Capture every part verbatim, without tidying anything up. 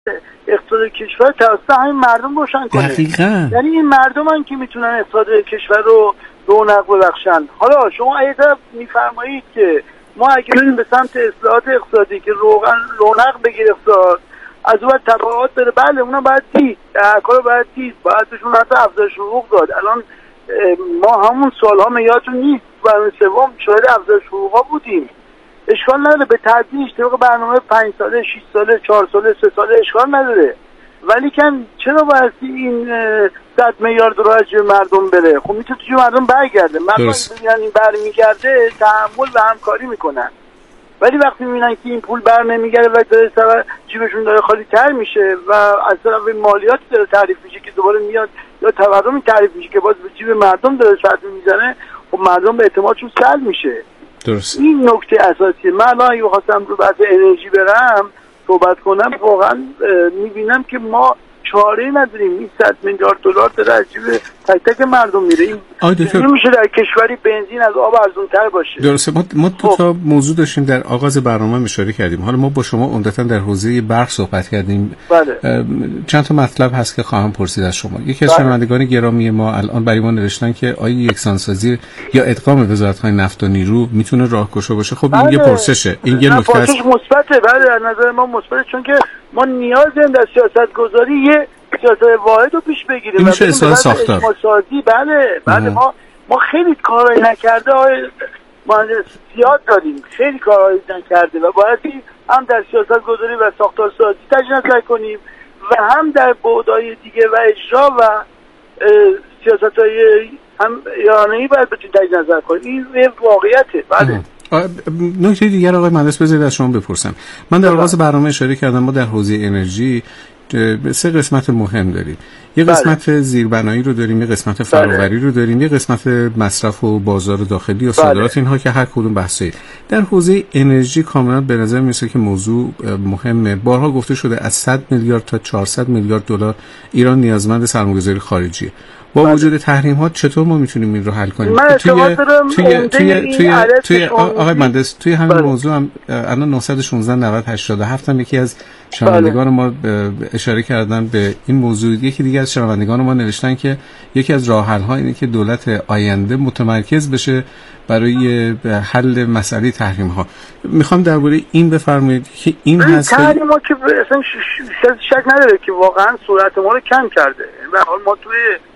اقتصاد کشور توسط همین مردم روشن کنه. دقیقاً. یعنی این مردم هم که میتونن اقتصاد کشور رو رونق ببخشن. حالا شما اگه میفرمایید که ما اگه بریم به سمت اصلاحات اقتصادی که روغن رونق بگیره اقتصاد، از اون تبعات داره، بله اونم باید دید، کارو باید دید، باید بهشون حتی افزایش حقوق داد. الان ما همون سالها میادتون نیست برنامه سوم شاهد افزایش حقوقا بودیم، اشکال نداره، به تدریج طبق برنامه پنج ساله شش ساله چهار ساله سه ساله اشکال نداره، ولی کن چرا باید این صد میلیارد دلار از جیب مردم بره؟ خب میتونه تو جیب مردم برگرده، مردم ببینن این برمیگرده تحمل و همکاری میکنن، ولی وقتی میبینن که این پول بر نمیگرده و داره سر جیبشون داره خالی تر میشه و از طرف مالیاتی داره تعریف میشه که دوباره میاد یا تورمی تعریف میشه که باز به جیب مردم داره سطح میزنه، خب مردم به اعتمادشون سلب میشه. درست. این نکته اساسیه. من الان اگه خواستم رو بحث انرژی برم صحبت کنم، واقعا میبینم که ما چاره نداریم. این صد میلیارد دلار داره از جیب تک تک مردم میره. این نمیشه در کشوری بنزین از آب ارزان‌تر باشه. درسته. ما ما دو تا موضوع داشتیم در آغاز برنامه اشاره کردیم. حالا ما با شما عمدتاً در حوزه برق صحبت کردیم. بله. چند تا مطلب هست که خواهم پرسید از شما. یکی از شنوندگان گرامی ما الان برای ما نوشتن که آیا یکسانسازی یا ادغام وزارت‌های نفت و نیرو میتونه راهگشا باشه؟ خب این بله. یه پرسشه. این یه نکته است. مثبته. بله از نظر ما مثبته، چون که ما نیاز داریم در سیاست‌گذاری یه سیاست واحد رو پیش بگیریم. این میشه اصلاح ساختار. بله بله ما ما خیلی کارایی نکرده های مهندس زیاد داریم، خیلی کارایی نکرده و باید هم در سیاست گذاری و ساختار سازی تجدید کنیم و هم در بعدهای دیگه و اجرا و سیاست های هم ایرانی باید بتونیم تجدید نظر کنیم. این واقعیته. بله. نکته دیگر آقای مهندس بذارید از شما بپرسم. من در آغاز برنامه اشاره کردم ما در حوزه انرژی سه قسمت مهم داریم. یه قسمت بله. زیربنایی رو داریم، یه قسمت فراوری رو داریم، یه قسمت مصرف و بازار داخلی و صادرات. بله. اینها که هر کدوم بحثه. در حوزه انرژی کاملا به نظر میاد که موضوع مهمه. بارها گفته شده از صد میلیارد تا چهارصد میلیارد دلار ایران نیازمند سرمایه‌گذاری خارجیه. با بله. وجود تحریم ها چطور ما میتونیم این رو حل کنیم؟ توی توی توی توی توی آقای مهندس توی همین بله. موضوع هم الان نهصد و شانزده نود هشتاد و هفت هم یکی از شنوندگان ما اشاره کردن به این موضوع. یکی دیگه از شنوندگان ما نوشتن که یکی از راه حل ها اینه که دولت آینده متمرکز بشه برای حل مسئله تحریم ها. میخوام درباره این بفرمایید که این هست تحریم ها که اصلا شک نداره که واقعا سرعت ما رو کم کرده. به حال ما توی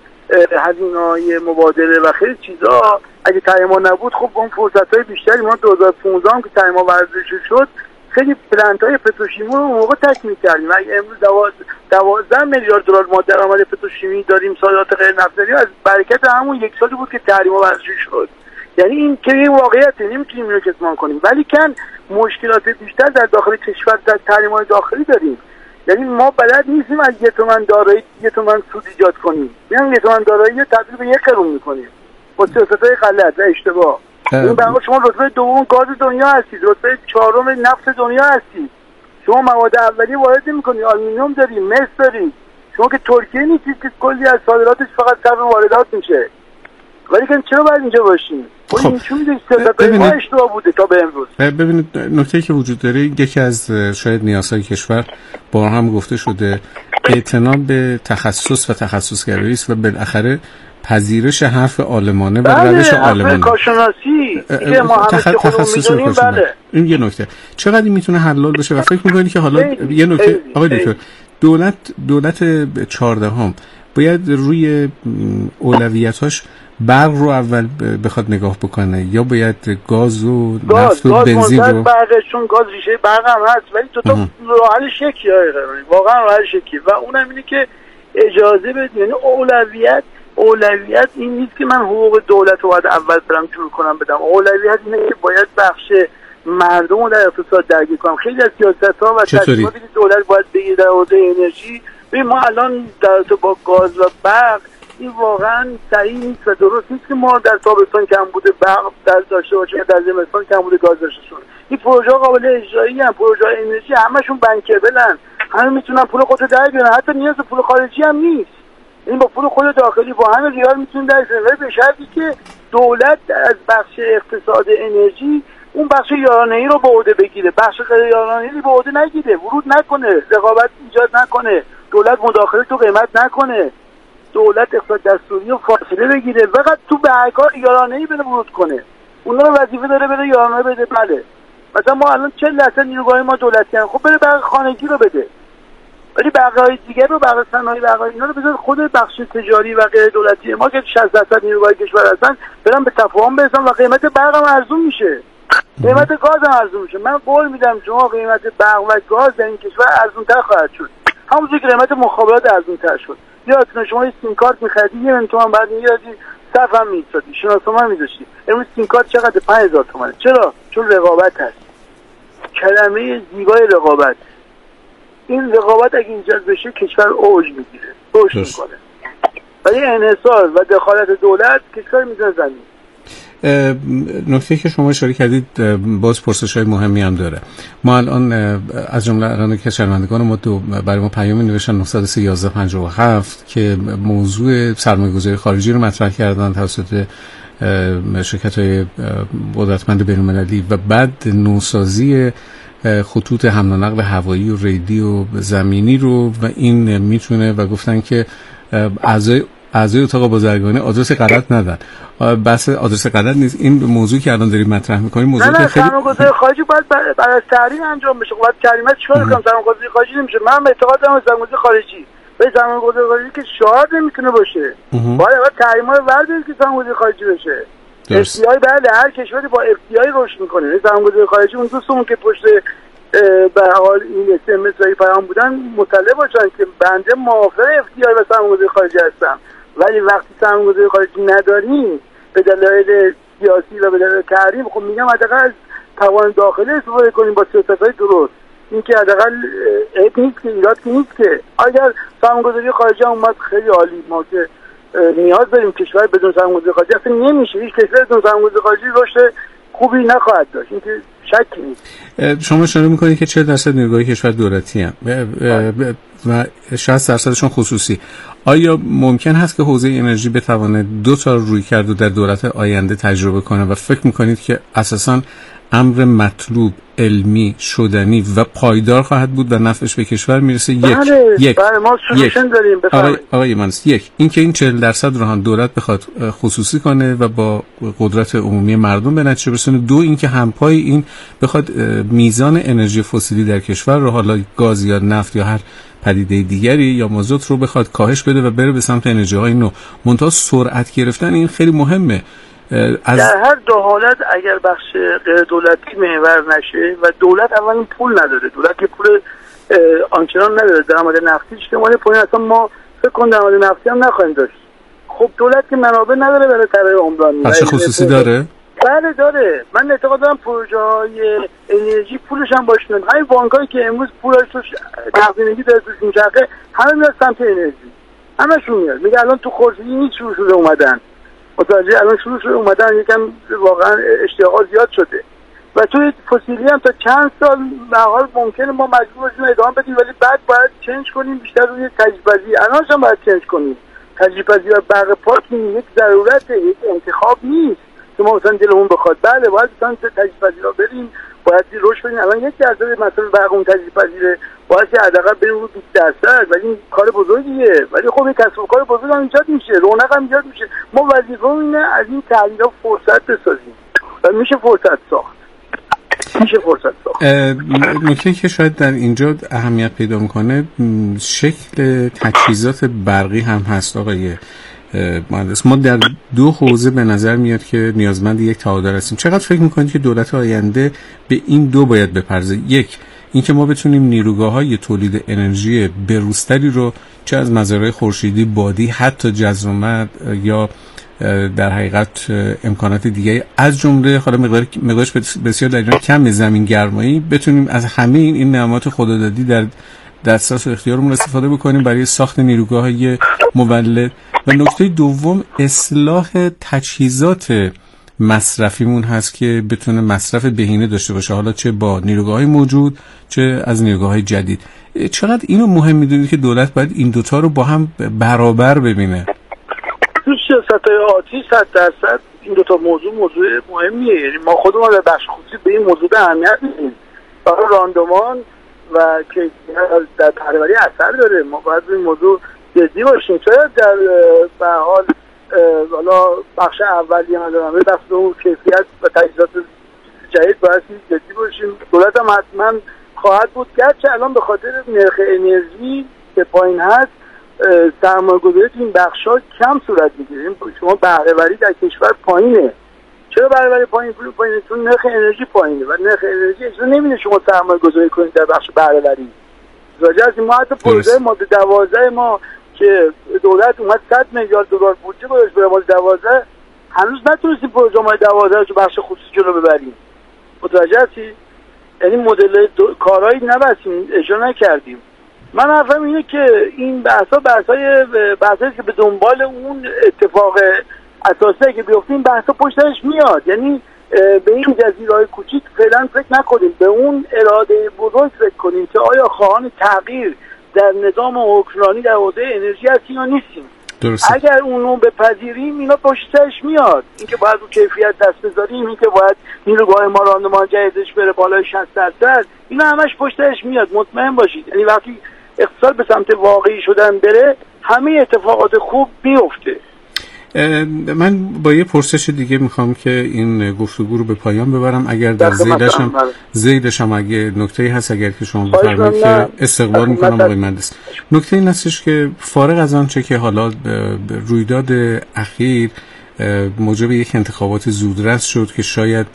هزینه‌های مبادله و خیلی چیزا اگه تحریم ها نبود خب اون فرصت‌های بیشتری ما دو هزار و پانزده هم که تحریم ها ورزش شد خیلی پلنت‌های پتروشیمی رو اون موقع تکمیل کردیم. اگه امروز دوازده میلیارد دلار ما درآمد پتروشیمی داریم، صادرات غیر نفت داریم، از برکت همون یک سالی بود که تحریم ها ورزش شد. یعنی این که این واقعیته، نمیتونیم اینو کتمان کنیم، ولی کن مشکلات بیشتر در داخل کشور در تحریم‌های داخلی داریم. یعنی ما بلد نیستیم از یه تومن دارایی یه تومن سود ایجاد کنیم، یعنی یه تومن دارایی رو تبدیل به یک قرون میکنیم با سیاست‌های غلط و اشتباه. این برای شما رتبه دوم گاز دنیا هستید، رتبه چهارم نفت دنیا هستید، شما مواد اولیه وارد نمی‌کنید، آلومینیوم دارید، مس دارید، شما که ترکیه نیستید که کلی از صادراتش فقط صرف واردات میشه، ولی که چرا باید اینجا باشیم؟ خب این چون میگه سیاست‌های ما اشتباه بوده تا به امروز. ببینید نکته‌ای که وجود داره یکی از شاید نیازهای کشور بار هم گفته شده اعتنا به تخصص و تخصصگرایی است و بالاخره پذیرش حرف عالمانه و روش عالمانه. بله، کارشناسی که ما همه چه خودمون می‌دونیم. بله. این یه نکته. چقدر این میتونه حلال بشه و فکر می‌کنید که حالا یه نکته آقای دکتر دولت دولت چهاردهم باید روی اولویت‌هاش برق رو اول بخواد نگاه بکنه یا باید گاز و گاز، نفت و گاز بنزین رو برقه، چون گاز ریشه برق هم هست، ولی تو تا راه حلش یکیه، واقعا راه حلش یکیه و اونم اینه که اجازه بدید. یعنی اولویت اولویت این نیست که من حقوق دولت رو باید اول برم جور کنم بدم، اولویت اینه که باید بخش مردم رو در اقتصاد درگیر کنم. خیلی از سیاست‌ها و تصمیماتی که دولت باید بگیره در حوزه انرژی، ببین ما الان در تو با گاز و برق این واقعا صحیح نیست و درست نیست که ما در تابستان کم بوده برق در داشته باشیم، در زمستان کم بوده گاز داشته باشیم. این پروژه قابل اجرایی ان، پروژه انرژی همشون بانکبلن، همه میتونن پول خودت در بیارن، حتی نیاز به پول خارجی هم نیست. این با پول خود داخلی با همه ریال میتونن در بیارن، به شرطی که دولت از بخش اقتصاد انرژی اون بخش یارانه‌ای رو به عهده بگیره، بخش غیر یارانه‌ای به عهده نگیره، ورود نکنه، رقابت ایجاد نکنه، دولت مداخله تو قیمت نکنه، دولت اقتصاد دستوری و فاصله بگیره، فقط تو برگ‌ها یارانه‌ای بره ورود کنه. اونا رو وظیفه داره بره یارانه بده. بله مثلا ما الان چهل درصد نیروگاه ما دولتی هستن، خب بره برق خانگی رو بده، ولی بقیه‌های دیگر رو، بقیه صنایع بقیه اینا رو بذار خود بخش تجاری و غیر دولتی ما که شصت درصد نیروگاه کشور هستن برن به تفاهم برسن و قیمت برق هم ارزون میشه، قیمت گاز هم ارزون میشه. من قول میدم شما قیمت برق و گاز در این کشور ارزونتر خواهد شد، همونجوری که قیمت مخابرات ارزونتر شد. یادتونه شما یه سیم کارت می‌خریدی یه میلیون تومان، بعد می‌گرفتی صف هم می‌ایستادی، شناسنامه می‌ذاشتی. امروز سیم کارت چقدر؟ پنج هزار تومانه. چرا؟ چون رقابت هست. کلمه زیبای رقابت. این رقابت اگه ایجاد بشه کشور اوج میگیره، رشد میکنه. ولی انحصار و دخالت دولت کشور میزنه زمین. نکته که شما اشاره کردید باز پرسش‌های مهمی هم داره. ما الان از جمله الان که شنوندگان ما دو برای ما پیام نوشتن نه صفر سه یازده پنجاه و هفت که موضوع سرمایه‌گذاری خارجی رو مطرح کردن توسط شرکت‌های قدرتمند بین‌المللی و بعد نوسازی خطوط حمل و نقل هوایی و ریلی و زمینی رو و این میتونه و گفتن که اعضای اعضای اتاق بازرگانی آدرس غلط ندن. بحث آدرس غلط نیست، این موضوعی که الان داریم مطرح می‌کنیم موضوع نه نه خیلی سرمایه‌گذاری خارجی باید برای تحریم انجام بشه. باید کریمت چیکار کنم؟ سرمایه‌گذاری خارجی نمیشه. من اعتقاد دارم سرمایه‌گذاری خارجی به سرمایه‌گذاری خارجی که شعار نمیتونه باشه. باید اول تحریم‌ها رو بردارید که سرمایه‌گذاری خارجی بشه. اف تی آی بله هر کشوری با اف تی آی رشد میکنه. سرمایه‌گذاری خارجی اون دوستمون که پشت به حال این اس ام اس های پیام بودن مطلع باشن که بنده موافق اف تی آی و سرمایه‌گذاری خارجی هستم، ولی وقتی سرمایه‌گذاری خارجی نداریم به دلایل سیاسی و به دلایل تحریم، خب میگم حداقل از توان داخلی استفاده کنیم با سیاست‌های درست. این که حداقل عیب نیست که، ایراد نیست که. اگر سرمایه‌گذاری خارجی اومد خیلی عالی، ما که نیاز داریم کشور بدون سرمایه‌گذاری خارجی اصلا نمیشه. هیچ کشور بدون سرمایه‌گذاری خارجی رشد خوبی نخواهد داشت، این که شکی نیست. شما اشاره می‌کنید که چهل درصد نیروگاه کشور دولتی هم و شصت درصدشون خصوصی. آیا ممکن هست که حوزه انرژی بتونه دو تا رویکرد رو در دولت آینده تجربه کنه و فکر می‌کنید که اساساً امر مطلوب، علمی، شدنی و پایدار خواهد بود و نفعش به کشور میرسه؟ یک بله، یک بله ما سولوشن داریم. آقای آقای ایمانس، یک اینکه این چهل درصد رو هم دولت بخواد خصوصی کنه و با قدرت عمومی مردم به نتیجه برسونه. دو اینکه همپای این بخواد میزان انرژی فسیلی در کشور رو، حالا گاز یا نفت یا هر پدیده دیگری یا مازوت رو بخواد کاهش بده و بره به سمت انرژی های نو. منتها سرعت گرفتن این خیلی مهمه. از در هر دو حالت اگر بخش غیر دولتی محور نشه و دولت اولا پول نداره، دولت که پول آنچنان نداره، درآمد نفتی اجتماعی پول اصلا ما فکر کنم درآمد نفتی هم نخواهیم داشت. خب دولت که منابع نداره برای طراحی عمرانی. بخش خصوصی داره؟ بله داره. من اعتقاد دارم پروژه‌های انرژی پولش هم باشه. همین بانکایی که امروز پولش توش تقدیمگی داره توش میچرخه، همه میاد سمت انرژی، همشون میاد. میگه الان تو خورشیدی نیست شروع شده اومدن، متوجه الان شروع شده اومدن، یکم واقعا اشتیاق زیاد شده و توی فسیلی هم تا چند سال به حال ممکنه ما مجبور باشیم ادامه بدیم، ولی بعد باید چنج کنیم بیشتر روی تجربه‌پذیری. الانش هم باید چنج کنیم. تجربه‌پذیری و برق پاک یک ضرورته، یک انتخاب نیست که ما مثلا دلمون بخواد. بله باید مثلا تجربه‌پذیری رو بریم، باید رشد کنیم. الان یک درصد مثلا برق اون تجربه‌پذیره، باید حداقل بریم رو بیست درصد، ولی این کار بزرگیه. ولی خب یک کسب و کار بزرگ هم ایجاد میشه، رونق هم ایجاد میشه. ما وظیفه اینه از این تغییرات فرصت بسازیم و میشه فرصت ساخت. میشه فرصت ساخت. نکته که شاید در اینجا اهمیت پیدا میکنه شکل تجهیزات برقی هم هست آقای مهندس. ما در دو حوزه به نظر میاد که نیازمند یک تعادل هستیم. چقدر فکر میکنید که دولت آینده به این دو باید بپردازه؟ یک اینکه ما بتونیم نیروگاه‌های تولید انرژی بروزتری رو چه از مزارع خورشیدی، بادی، حتی جزرومت یا در حقیقت امکانات دیگه از جمله حالا مقدار مقدارش بسیار در ایران کم زمین گرمایی بتونیم از همه این این نعمات خدادادی در دسترس و اختیارمون استفاده بکنیم برای ساخت نیروگاه‌های مولد. و نکته دوم اصلاح تجهیزات مصرفیمون هست که بتونه مصرف بهینه داشته باشه، حالا چه با نیروگاه‌های موجود چه از نیروگاه‌های جدید. چقدر اینو مهم می‌دونید که دولت باید این دوتا رو با هم برابر ببینه؟ تو سیاست‌های آتی صد درصد این دو تا موضوع موضوع مهمیه. یعنی ما خودمون در بخش خصوصی به این موضوع اهمیت میدیم. برای راندمان و که در پروری اثر داره. ما باید این موضوع جدی باشیم. شاید در به حال حالا بخش اولیه ندارم به بخش اون کیفیت و تجهیزات جدید باید جدی باشیم. دولت هم حتما خواهد بود، گرچه الان به خاطر نرخ انرژی که پایین هست سرمایه‌گذاری تو این بخش‌ها کم صورت میگیره. شما بهره‌وری در کشور پایینه. چرا بهره‌وری پایین پایینه؟ چون نرخ انرژی پایینه و نرخ انرژی اجازه نمیده شما سرمایه‌گذاری کنید در بخش بهره‌وری. راجع از ما حتی پروژه ماده دوازده ما که دولت اومد صد میلیارد دلار بودجه گذاشت برای ماده دوازده، هنوز نتونستیم پروژه ماده دوازده رو تو بخش خصوصی جلو ببریم. متوجه هستی؟ یعنی مدل کارهایی نبستیم، اجرا نکردیم. من حرفم اینه که این بحثا بحثای بحثایی که به دنبال اون اتفاق اساسی که بیفته این بحثا پشتش میاد. یعنی به این جزیره‌های کوچیک فعلا فکر نکنیم، به اون اراده بزرگ فکر کنیم که آیا خواهان تغییر در نظام حکمرانی در حوزه انرژی هستیم یا نیستیم. درسته. اگر اونو بپذیریم اینا پشتش میاد. اینکه باید رو کیفیت دست بذاریم، اینکه باید نیروگاه ما راندمان جدیدش بره بالای شصت درصد، اینا همش پشتش میاد. مطمئن باشید. یعنی وقتی اقتصاد به سمت واقعی شدن بره همه اتفاقات خوب میفته. من با یه پرسش دیگه میخوام که این گفتگو رو به پایان ببرم. اگر در زیدش هم زیدش هم اگه نکته‌ای هست اگر که شما بفرمایید که استقبال میکنم آقای مهندس. نکته این هستش که فارغ از آن چه که حالا رویداد اخیر موجب یک انتخابات زودرس شد که شاید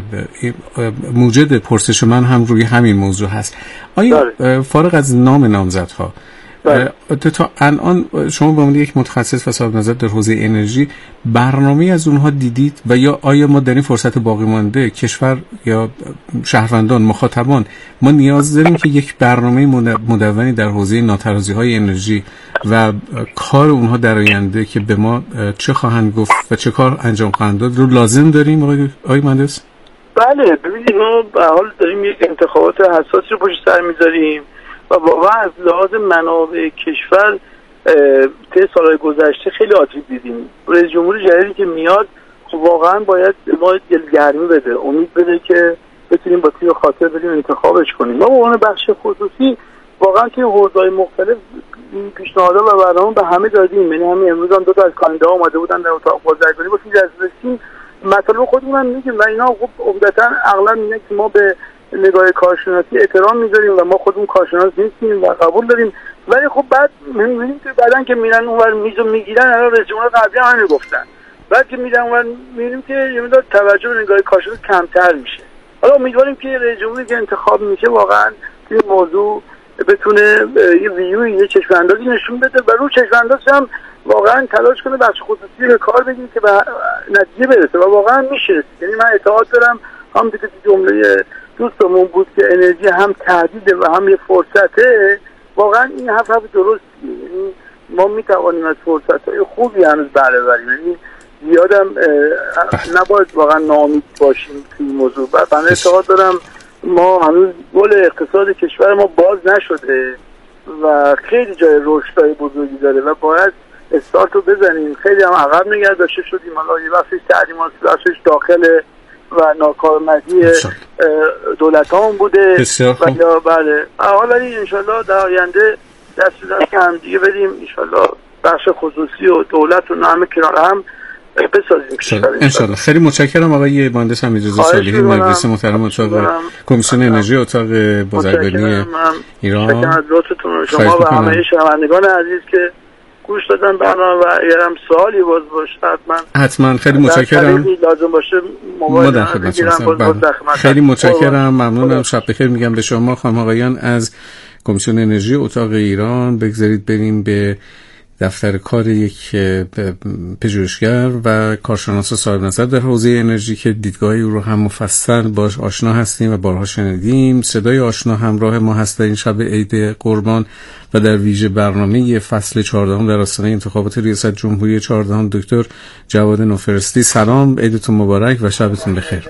موجد پرسش من هم روی همین موضوع هست. آیا فارغ از نام نامزدها تا الان شما به عنوان یک متخصص و صاحب نظر در حوزه انرژی برنامه از اونها دیدید و یا آیا ما در این فرصت باقی مانده کشور یا شهروندان مخاطبان ما نیاز داریم که یک برنامه مدونی در حوزه ناترازی‌های انرژی و کار اونها در آینده که به ما چه خواهند گفت و چه کار انجام خواهند داد رو لازم داریم آقای آقای مهندس؟ بله، ببینید ما به حال داریم یک انتخابات حساسی رو پشت سر می‌ذاریم و واقعا از لحاظ منابع کشور طی سالهای گذشته خیلی آسیب دیدیم. رئیس جمهور جدیدی که میاد واقعا باید ما دلگرمی بده، امید بده که بتونیم با تیر خاطر بریم انتخابش کنیم. ما به عنوان بخش خصوصی واقعا توی حوزه‌های مختلف پیشنهادات و برنامه به همه دادیم. یعنی همین امروز هم دو تا از کاندیداها اومده بودن در اتاق بازرگانی با که رسیدیم مطالب خودمون میگیم و اینا خب عمدتاً اغلب میگن که ما به نگاه کارشناسی احترام میذاریم و ما خودمون کارشناس نیستیم و قبول داریم، ولی خب بعد میبینیم که بعدن که میرن اونور میزو میگیرن، الان رئیس جمهور قبلی هم همین گفتن، بعد که میرن اونور میبینیم که یه مقدار توجه به نگاه کارشناس کمتر میشه. حالا امیدواریم که رئیس جمهوری که انتخاب میشه واقعا این موضوع بتونه یه ویوی یه چشم‌اندازی نشون بده و رو چشم‌انداز هم واقعا تلاش کنه بخش خصوصی به کار بگیره که به نتیجه برسه و واقعا میشه. یعنی من اعتقاد دارم هم دیگه جمله دوستمون بود که انرژی هم تهدیده و هم یه فرصته. واقعا این حرف حرف درستیه. یعنی ما میتوانیم از فرصت‌های خوبی هنوز بهره ببریم. یعنی زیادم نباید واقعا ناامید باشیم توی این موضوع. و من اعتقاد دارم ما هنوز گل اقتصاد کشور ما باز نشده و خیلی جای رشدهای بزرگی داره و باید استارت رو بزنیم. خیلی هم عقب نگه داشته شدیم. حالا یه وقتش تعلیمات، بخشش داخل و ناکارآمدی دولت ها هم بوده و یا بله حالا انشالله در آینده دست دست هم دیگه بدیم، انشالله بخش خصوصی و دولت و همه کنار هم بسازیم انشالله. خیلی متشکرم آقای مهندس حمیدرضا صالحی، مجلس محترم اتاق کمیسیون انرژی اتاق بازرگانی ایران. شما و همه شنوندگان عزیز که گوش دادن برنامه و اگرم سوالی باز باشه حتما حتما خیلی متشکرم لازم باشه موبایل خیلی متشکرم، ممنونم. شب بخیر میگم به شما خانم آقایان از کمیسیون انرژی اتاق ایران. بگذارید بریم به دفتر کار یک پژوهشگر و کارشناس صاحب نظر در حوزه انرژی که دیدگاهی او رو هم مفصل باش آشنا هستیم و بارها شنیدیم. صدای آشنا همراه ما هست در این شب عید قربان و در ویژه برنامه فصل چهاردهم در آستانه انتخابات ریاست جمهوری چهاردهم دکتر جواد نوفرستی. سلام، عیدتون مبارک و شبتون بخیر.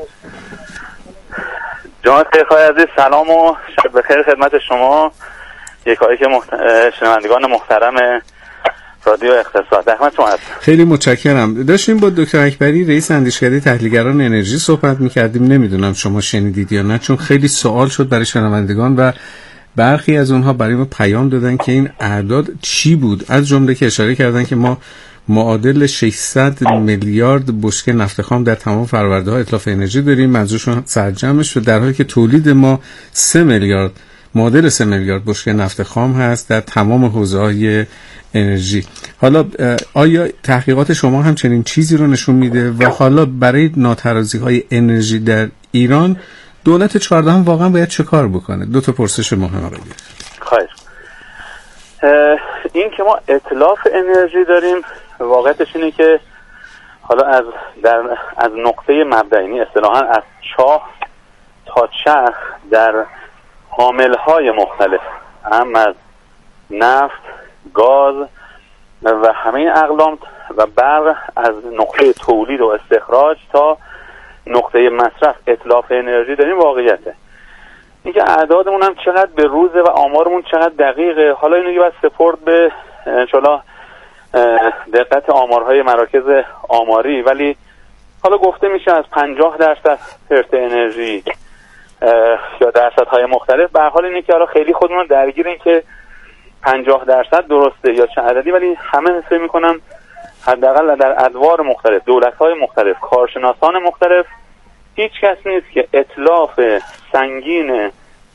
جناب خیلی عزیز سلام و شب بخیر خدمت شما یکایی که محت... شنوندگان محترم رادیو اقتصاد. احمد شما هست. خیلی متشکرم. داشتیم با دکتر اکبری رئیس اندیشکده تحلیلگران انرژی صحبت می‌کردیم. نمیدونم شما شنیدید یا نه، چون خیلی سوال شد برای شنوندگان و برخی از اونها برای ما پیام دادن که این اعداد چی بود، از جمله که اشاره کردن که ما معادل ششصد میلیارد بشکه نفت خام در تمام فرورده‌ها اتلاف انرژی داریم، منظورشون سرجمش، و در حالی که تولید ما سه میلیارد معادل سه میلیارد بشکه نفت خام هست در تمام حوزه‌های انرژی. حالا آیا تحقیقات شما هم چنین چیزی رو نشون میده؟ و حالا برای ناترازی‌های انرژی در ایران دولت چهاردهم واقعا باید چه کار بکنه؟ دو تا پرسش مهم آقای. خواهش. این که ما اتلاف انرژی داریم، واقعیتش اینه که حالا از در از نقطه مبدئی اصطلاحاً از چاه تا چرخ در عامل‌های مختلف، هم از نفت، گاز و همه این اقلام و برق، از نقطه تولید و استخراج تا نقطه مصرف اتلاف انرژی داریم. واقعیته اینکه اعدادمون هم چقدر به روزه و آمارمون چقدر دقیقه، حالا اینو باید سپرد به انشالله دقت آمارهای مراکز آماری، ولی حالا گفته میشه از پنجاه درصد پرت انرژی یا درصدهای مختلف. به هر حال اینه که حالا خیلی خودمون درگیر این که پنجاه درصد درسته یا چه عددی، ولی همه حساب میکنم حداقل در ادوار مختلف، دولت‌های مختلف، کارشناسان مختلف، هیچ کس نیست که اتلاف سنگین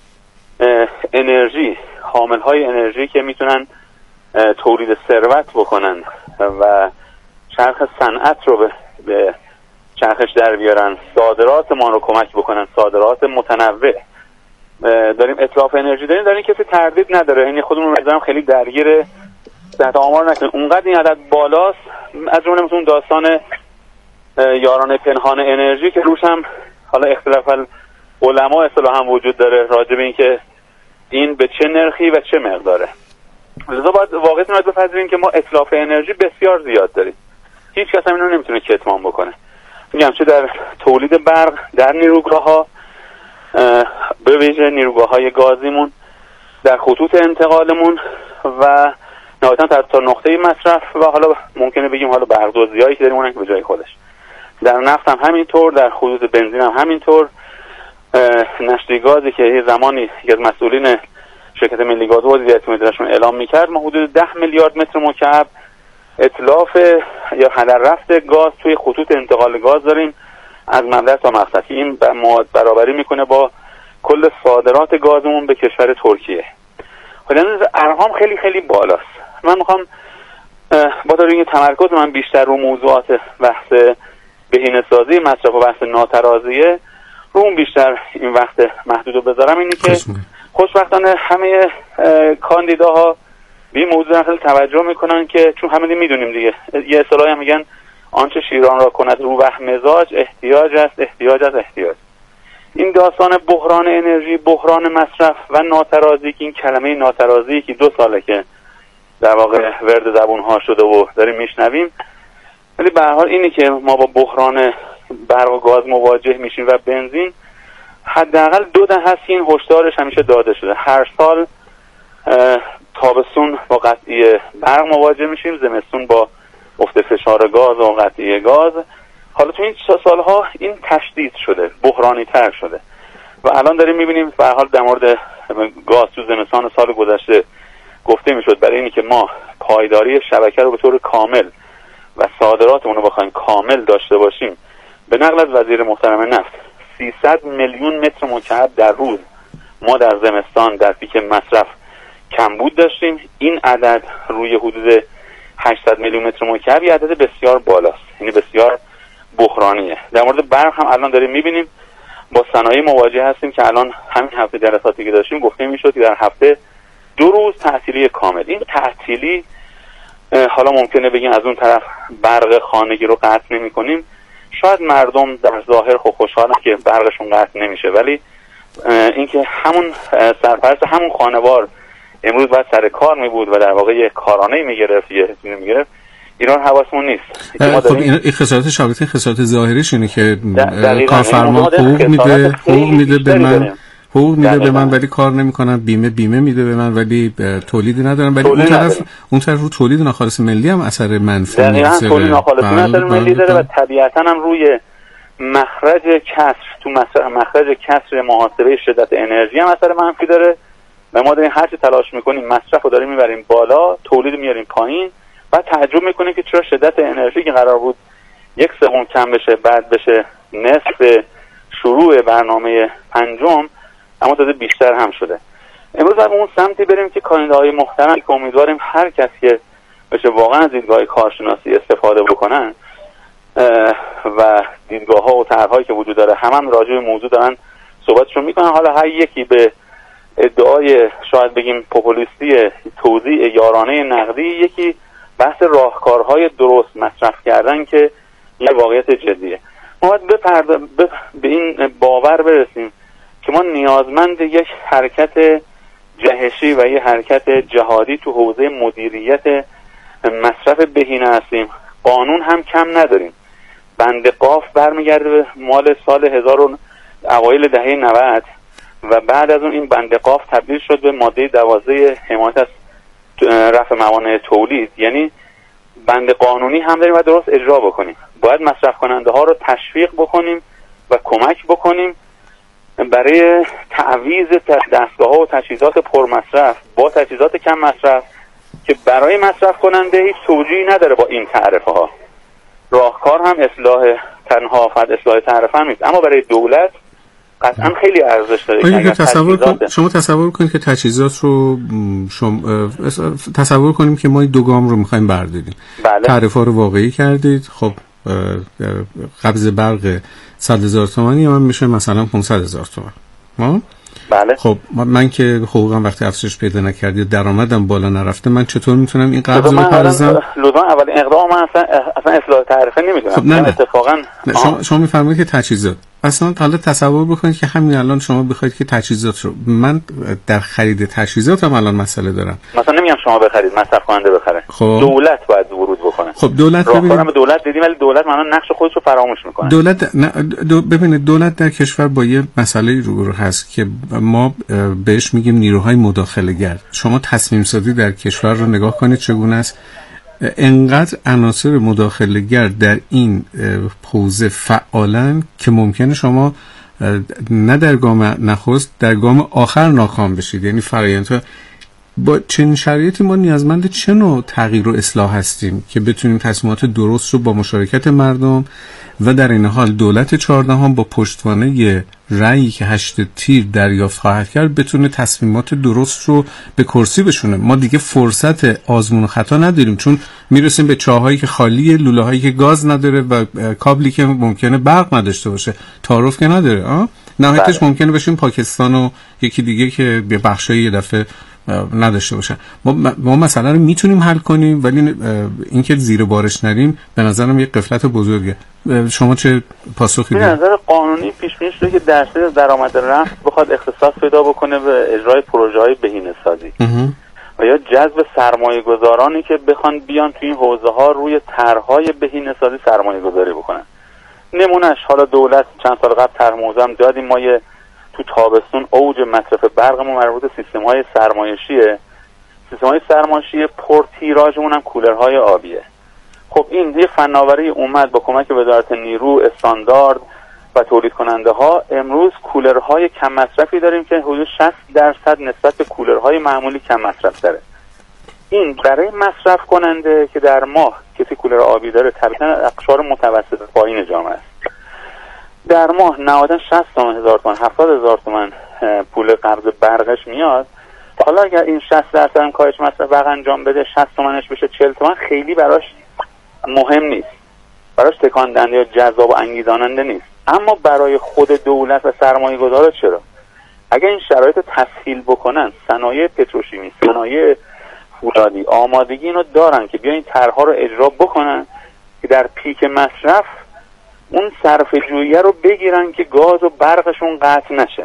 انرژی، حامل‌های انرژی که میتونن تولید ثروت بکنن و چرخ صنعت رو به, به چرخش در بیارن، صادرات ما رو کمک بکنن، صادرات متنوع داریم، اتلاف انرژی داریم، داریم کسی تردید نداره. یعنی خودمون رو خیلی درگیر تحت آمار نکنیم. اونقدر این عدد بالاست، از جمله مثلا داستان یاران پنهان انرژی که روش هم حالا اختلاف علما اصطلاح هم وجود داره راجع به این که این به چه نرخی و چه مقداره. لذا باید واقعیت رو بپذیریم که ما اتلاف انرژی بسیار زیاد داریم، هیچ کس هم اینو نمیتونه کتمان بکنه. میگم چه در تولید برق، در نیروگاه‌ها، به ویژه نیروگاه‌های گازیمون، در خطوط انتقالمون و نهایتاً تا نقطه مصرف، و حالا ممکنه بگیم حالا برق‌دزدیایی که داریم اونم که به جای خودش. در نفت هم همینطور، در خطوط بنزین هم همینطور. نشتی گازی که یه زمانی یک از مسئولین شرکت ملی گاز وضعیت مدیرشون اعلام میکرد، ما حدود ده میلیارد متر مکعب اتلاف یا هدر رفت گاز توی خطوط انتقال گاز داریم از مبدأ تا مقصد. این برابری میکنه با کل صادرات گازمون به کشور ترکیه. حالا ارقام خیلی خیلی بالاست. من میخوام با داره این تمرکز من بیشتر رو موضوعات بحث بهینه‌سازی مصرف و بحث ناترازیه رو اون بیشتر این وقت محدود رو بذارم. اینی که خوشبختانه همه کاندیداها به این موضوع خیلی توجه میکنن که چون همه میدونیم دیگه، یه اصطلاحی هم میگن آنچه شیران را کند رو به مزاج احتیاج است، احتیاج است احتیاج. این داستان بحران انرژی، بحران مصرف و ناترازی، که این کلمه ناترازی که دو ساله که در واقع ورد زبون ها شده و داریم میشنویم، ولی به هر حال اینه که ما با بحران برق و گاز مواجه میشیم و بنزین حداقل دو دهه هست که این هشدارش همیشه داده شده. هر سال تابستون با قطعی برق مواجه میشیم، زمستون با افت فشار گاز و قطعی گاز. حالا تو این سالها این تشدید شده، بحرانی تر شده و الان داریم میبینیم به هر حال در مورد گاز تو زمستان سال گذشته گفته میشد برای اینی که ما پایداری شبکه رو به طور کامل و صادراتمون رو بخوایم کامل داشته باشیم، به نقل از وزیر محترم نفت سیصد میلیون متر مکعب در روز ما در زمستان در پیک مصرف کمبود داشتیم. این عدد روی حدود هشتصد میلیون متر مکعب یه عدد بسیار بالاست، یعنی بسیار بحرانیه. در مورد برق هم الان داریم میبینیم با صنایع مواجه هستیم که الان همین هفته جلساتی که داشتیم گفته میشد که در هفته دو روز تعطیلی کامل. این تعطیلی حالا ممکنه بگیم از اون طرف برق خانگی رو قطع نمی کنیم، شاید مردم در ظاهر خب خوشحالن که برقشون قطع نمیشه، ولی اینکه همون سرپرست همون خانوار امروز باید سر کار می بود و در واقع یه کارانه می گرفت، یه چیزی می گرفت، ایران حواسمون نیست. خب این خسارت شابطه خسارت ظاهریش اینه که کارفرما حقوق میده حقوق میده به من حقوق میده به من ولی کار نمیکنم، بیمه بیمه میده به من ولی تولیدی ندارم، ولی اون طرف نداریم. اون طرف رو تولید ناخالص ملی هم اثر منفی میذاره. دقیقاً تولید ناخالص اثر ملی داره و طبیعتاً هم روی مخرج کسر تو مخرج کسر محاسبه شدت انرژی هم اثر منفی داره و ما داریم هر چی تلاش میکنیم مصرف رو داریم میبریم بالا، تولید میاریم پایین و تعجب میکنیم که چرا شدت انرژی که قرار بود یک سوم کم بشه بعد بشه نصف شروع برنامه پنجم اما تازه بیشتر هم شده. امروز باید اون سمتی بریم که کاندیداهای محترم که امیدواریم هر کسی که بشه واقعا از دیدگاه کارشناسی استفاده بکنن و دیدگاه ها و طرح‌هایی که وجود داره هم, هم راجع به موضوع دارن صحبتشون میکنن. حالا هر یکی به ادعای شاید بگیم پوپولیستی توزیع یارانه نقدی، یکی بحث راهکارهای درست مصرف کردن که یه واقعیت جدیه. ما باید بپرد... ب... به این باور برسیم که ما نیازمند یک حرکت جهشی و یک حرکت جهادی تو حوزه مدیریت مصرف بهینه هستیم. قانون هم کم نداریم. بند قاف برمیگرده به مال سال هزار و اوایل دهه نود و بعد از اون این بند قاف تبدیل شد به ماده دوازده حمایت از رفع موانع تولید. یعنی بند قانونی هم داریم و درست اجرا بکنیم. باید مصرف کننده ها رو تشویق بکنیم و کمک بکنیم برای تعویض دستگاه ها و تجهیزات پرمصرف با تجهیزات کم مصرف که برای مصرف کننده هیچ توجیهی نداره با این تعرفه ها. راهکار هم اصلاح تنها فقط اصلاح تعرفه هم نیست، اما برای دولت قطعا خیلی ارزش داره. اگه تصور کن... شما تصور کنید که تجهیزات رو شما تصور کنیم که ما دو گام رو میخوایم برداریم. بله. تعرفه رو واقعی کردید، خب قبض برق صد هزار تومانی من میشه مثلا پانصد هزار تومان. ما بله. خب من که حقوقم وقتی افزایش پیدا نکرد یا درآمدم بالا نرفته، من چطور میتونم این قبض رو بپردازم؟ لزوما اول اقدام من اصلا اصلا اصلاح تعرفه نمیدونم. خب نه نه. اتفاقا نه شما, شما میفرمایید که تجهیزات اصلا حالا تصور بکنید که همین الان شما بخواید که تجهیزات رو، من در خرید تجهیزات هم الان مسئله دارم. مثلا نمیگم شما بخرید، مصرف کننده بخره. خب. دولت باید ورود بکنه. خب دولت ببینید به دولت دیدیم ولی دولت معنا نقش خودش رو فراموش میکنه. دولت نه دو ببینید دولت در کشور با یه مسئله روبرو هست که ما بهش میگیم نیروهای مداخله گر. شما تصمیم سازی در کشور رو نگاه کنید چگونه است. انقدر عناصر مداخله گر در این حوزه فعالن که ممکنه شما نه در گام نخست در گام آخر ناکام بشید. یعنی فرآیندها با چنین شرایطی ما نیازمند چه نوع تغییر و اصلاح هستیم که بتونیم تصمیمات درست رو با مشارکت مردم و در این حال دولت چهاردهم با پشتوانه رأیی که هشت تیر دریافت خواهد کرد بتونه تصمیمات درست رو به کرسی بشونه. ما دیگه فرصت آزمون و خطا نداریم، چون میرسیم به چاهایی که خالیه، لوله هایی که گاز نداره و کابلی که ممکنه برق نداشته باشه، تعارف که نداره. آه نهایتش ممکنه بشیم پاکستان و یکی دیگه که به بخشای یه دفعه نداشته باشن. ما, ما مسئله رو میتونیم حل کنیم، ولی اینکه زیر بارش نریم به نظرم یک غفلت بزرگه. شما چه پاسخی دارید؟ به نظر قانونی پیش بینی شده که درصد درآمد رفت بخواد اختصاص پیدا بکنه به اجرای پروژه‌های بهینه‌سازی و یا جذب سرمایه گذارانی که بخوان بیان توی این حوزه ها روی طرح‌های بهینه‌سازی سرمایه گذاری بکنن. نمونهش حالا دولت چند سال قبل طرح موزم دادیم، ما یه تو تابستون اوج مصرف برقمون مربوط به سیستم‌های سرمایشیه. سیستم‌های سرمایشی پر تیراژمون هم کولرهای آبیه. خب این یه فناوری اومد با کمک وزارت نیرو، استاندارد و تولید کننده ها. امروز کولرهای کم مصرفی داریم که حدود شصت درصد نسبت به کولرهای معمولی کم مصرف داره. این برای مصرف کننده که در ماه کسی کولر آبی داره طبعاً اقشار متوسط پایین جامعه است. در ماه نهایتاً شصت هزار تومان هفتاد هزار تومان پول قرض برقش میاد. حالا اگر این شصت درصد هم کاهش مصرف برق انجام بده، شصت تومانش بشه چهل تومان، خیلی براش مهم نیست، براش تکان دهنده یا جذاب و انگیزاننده نیست. اما برای خود دولت و سرمایه گذارا چرا؟ اگر این شرایط تسهیل بکنن، صنایع پتروشیمی، صنایع فولادی آمادگی اینو دارن که بیان این طرح‌ها رو اجرا بکنن که در پیک مصرف اون صرفه جویی رو بگیرن که گاز و برقشون قطع نشه.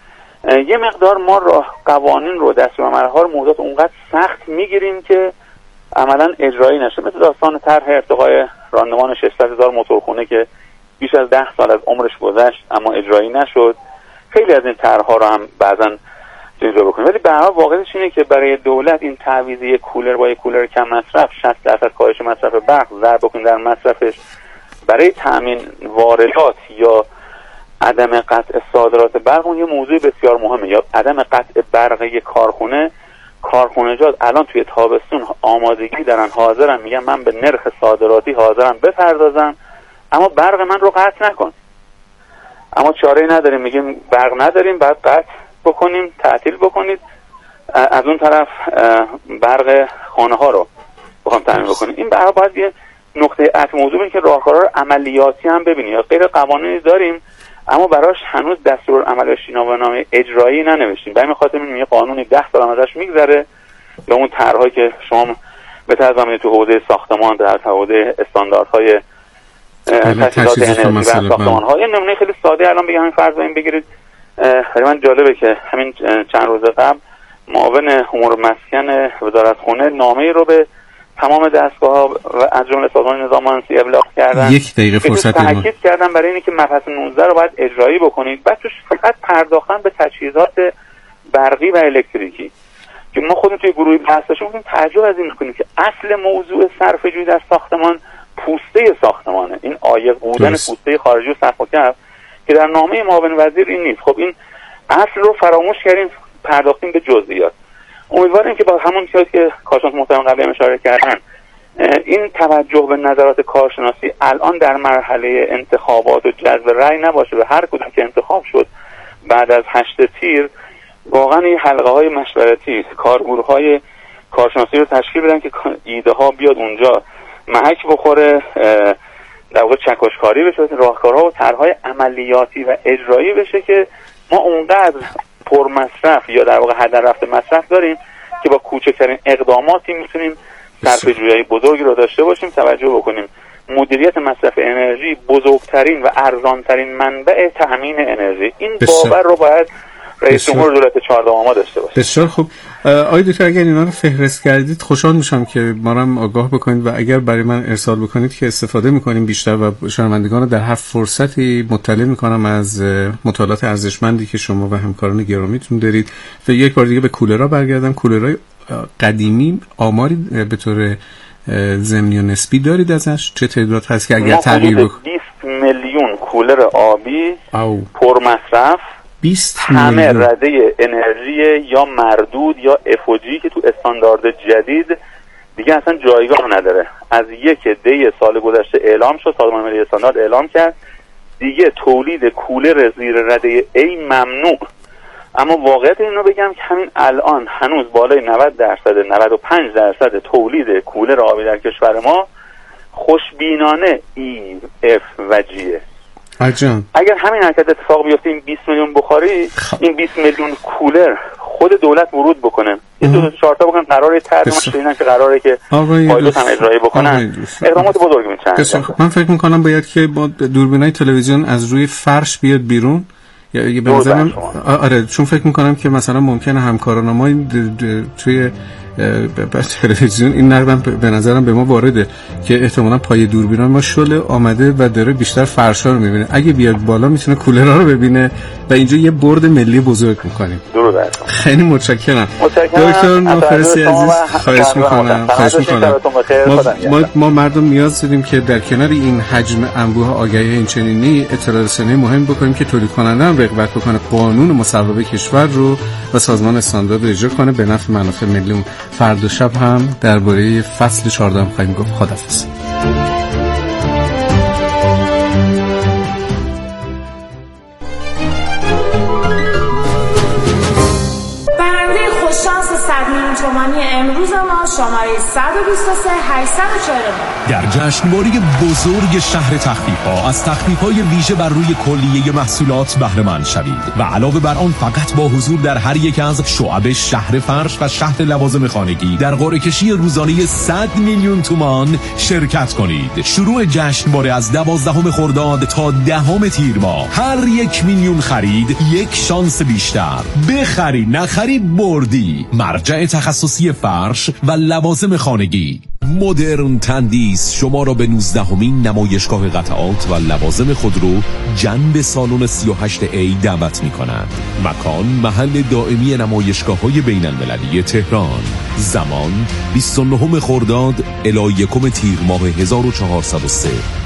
یه مقدار ما راه قوانین رو دستورالعمل‌ها رو موضوعات اونقدر سخت میگیریم که عملا اجرایی نشه. مثل داستان طرح ارتقای راندمان ششصد هزار موتورخونه که بیش از ده سال از عمرش گذشت اما اجرایی نشد. خیلی از این طرح‌ها رو هم بعضا اجرا بکنیم. ولی به هر حال واقعیتش اینه که برای دولت این تعویضی کولر با یک کولر کم مصرف شصت درصد کاهش مصرف برق ضرب بکنیم در مصرفش برای تامین واردات یا عدم قطع صادرات برق، اون یه موضوع بسیار مهمه. یا عدم قطع برق یک کارخونه، کارخونجات الان توی تابستون آمادگی دارن، حاضرن، میگن من به نرخ صادراتی حاضرم بپردازم اما برق من رو قطع نکن. اما چاره‌ای نداریم، میگیم برق نداریم، بعد قطع بکنیم، تعطیل بکنید، از اون طرف برق خانه ها رو بخوام تامین بکنیم. این برق باید یه نقطه عطف موضوع اینه که راهکارها عملیاتی هم ببینیم. یا غیر قوانینی داریم اما براش هنوز دستورالعمل شناورنامه اجرایی ننوشتیم. به همین خاطر این قانونی ده سال ازش میگذره یا اون طرحی که شما به طرز زمینی تو حوزه ساختمان در حوزه استانداردهای تجهیزات انرژی و ساختمان‌ها. یه نمونه خیلی ساده الان بگم، همین فرض این بگیرید. برای من جالبه که همین چند روز قبل معاون امور مسکن وزارت خونه نامه‌ای رو به تمام دستگاه‌ها و از جمله سازمان نظام مهندسی ابلاغ کردن. یک دقیقه فرصت بدید. تاکید کردن برای اینکه مبحث نوزده رو باید اجرایی بکنید. بعد توش فقط پرداختن به تجهیزات برقی و الکتریکی که ما خودمون توی گروهی بحث داشتیم، گفتیم تعجب از این می‌کنیم که اصل موضوع صرفه‌جویی در ساختمان پوسته ساختمانه. این عایق بودن پوسته خارجی و صرف و کف که در نامه معاون وزیر این نیست. خب این اصل رو فراموش کردیم، پرداختیم به جزئیات. امیدواریم که با همون چیزی که کارشناس محترم قبلی اشاره کردن، این توجه به نظرات کارشناسی الان در مرحله انتخابات و جذب رأی نباشه. به هر کدوم که انتخاب شد بعد از هشت تیر واقعا این حلقه های مشورتی، کارگروه های کارشناسی رو تشکیل بدن که ایده ها بیاد اونجا محک بخوره، در واقع چکشکاری بشه، راهکارها و طرح‌های عملیاتی و اجرایی بشه که ما اونقدر پر مصرف یا در واقع هدر رفته مصرف داریم که با کوچکترین اقداماتی میتونیم صرفه‌جویی بزرگی رو داشته باشیم. توجه بکنیم مدیریت مصرف انرژی بزرگترین و ارزانترین منبع تامین انرژی. این باور رو باید رئیس جمهور دولت چهاردهم ما داشته باشه. بسیار خوب. آقای دکتر اگر اینا رو فهرست کردید خوشحال میشم که ما رو هم آگاه بکنید و اگر برای من ارسال بکنید که استفاده میکنیم بیشتر و شنوندگان رو در هر فرصتی مطلع میکنم از مطالعات ارزشمندی که شما و همکاران گرامیتون دارید. و یک بار دیگه به کولرها برگردم. کولرهای قدیمی آماری به طور ضمنی و نسبی دارید ازش؟ چه تعداد هست که اگر تغییر بکنه؟ بیست میلیون کولر آبی پر مصرف همه رده انرژی یا مردود یا افوجی که تو استاندارد جدید دیگه اصلا جایگاه نداره. از یک دی سال گذشته اعلام شد، سازمان ملی استاندارد اعلام کرد دیگه تولید کولر زیر رده A ممنوع. اما واقعیت اینو بگم که همین الان هنوز بالای نود درصد نود و پنج درصد تولید کولر آبی در کشور ما خوشبینانه ای اف و جیه. عجب. اگر همین حرکت اتفاق بیفته، این بیست میلیون بخاری، این بیست میلیون کولر خود دولت ورود بکنه، این دو تا چهار تا بگن قراره ترجمه شدن که قراره که پایلوت هم اجرایی بکنن، اقدامات بزرگی میشن. من فکر میکنم باید که با دوربینای تلویزیون از روی فرش بیاد بیرون. یا به نظرم آره، چون فکر میکنم که مثلا ممکنه همکاران ما توی تلویزیون این نقدم به نظرم به ما وارده که احتمالاً پای دوربینان ما شل آمده و داره بیشتر فرشا رو میبینه. اگه بیاد بالا میتونه کولرها رو ببینه و اینجا یه برد ملی بزرگ میکنیم. درود. خیلی متشکرم دکتر نوفرسی عزیز. خواهش میکنم خواهش میکنم ما, ما, ما مردم نیاز داریم که در کنار این حجم انبوه آگهی این چنینی اطلاع رسانی مهم بکنیم که تولید کننده هم رقابت بکنه، قانون مصوبه کشور رو و سازمان استاندارد رو اجرا کنه به نفع منافع ملی. فردا شب هم درباره فصل چهاردهم خواهیم گفت. خداحافظ. برنامه خوششانس صد میلیون تومانی امروز ما شماره صد و بیست و سه هشتصد و چهل و نه در جشنواره بزرگ شهر تخفیف‌ها از تخفیف‌های ویژه بر روی کلیه محصولات بهره مند شوید و علاوه بر آن فقط با حضور در هر یک از شعب شهر فرش و شهر لوازم خانگی در قرعه‌کشی روزانه صد میلیون تومان شرکت کنید. شروع جشنواره از دوازدهم خرداد تا دهم تیر ماه. هر یک میلیون خرید یک شانس بیشتر. بخری نخری بردی. مرجع تخصصی فرش و لوازم خانگی. مدرن تندیس شما را به نوزدهمین نمایشگاه قطعات و لوازم خودرو جنب سالن سی و هشت ای دعوت می کند. مکان محل دائمی نمایشگاه‌های بین المللی تهران. زمان بیست و نهم خرداد الی یکم تیر ماه هزار و چهارصد و سه.